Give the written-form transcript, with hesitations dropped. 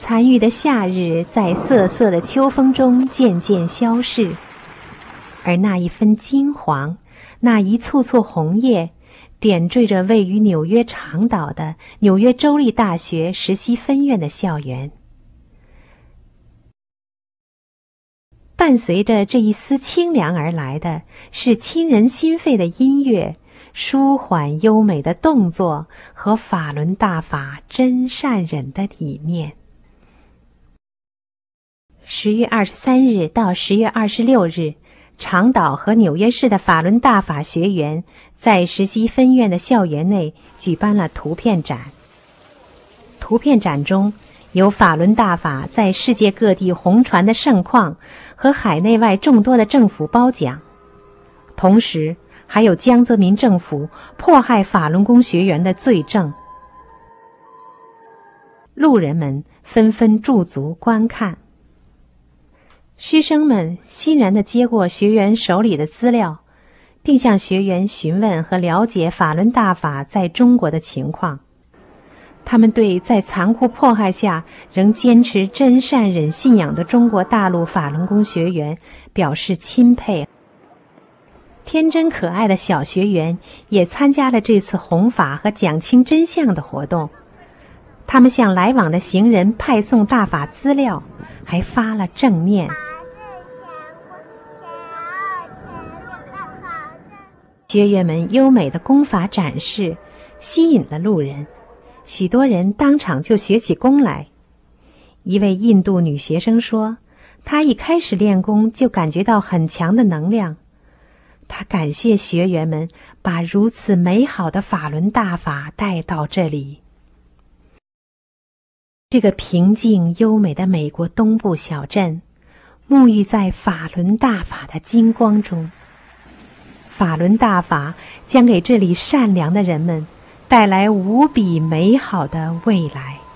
残余的夏日在瑟瑟的秋风中渐渐消逝，而那一分金黄，那一簇簇红叶，点缀着位于纽约长岛的纽约州立大学实习分院的校园。伴随着这一丝清凉而来的是沁人心肺的音乐，舒缓优美的动作和法轮大法真善忍的理念。10月23日到10月26日，长岛和纽约市的法轮大法学员在实习分院的校园内举办了图片展。图片展中有法轮大法在世界各地红传的盛况和海内外众多的政府褒奖，同时还有江泽民政府迫害法轮功学员的罪证。路人们纷纷驻足观看。师生们欣然地接过学员手里的资料，并向学员询问和了解法轮大法在中国的情况。他们对在残酷迫害下仍坚持真善忍信仰的中国大陆法轮功学员表示钦佩。天真可爱的小学员也参加了这次弘法和讲清真相的活动。他们向来往的行人派送大法资料，还发了正念。学员们优美的功法展示吸引了路人，许多人当场就学起功来。一位印度女学生说，她一开始练功就感觉到很强的能量。她感谢学员们把如此美好的法轮大法带到这里。这个平静优美的美国东部小镇，沐浴在法轮大法的金光中。法轮大法将给这里善良的人们带来无比美好的未来。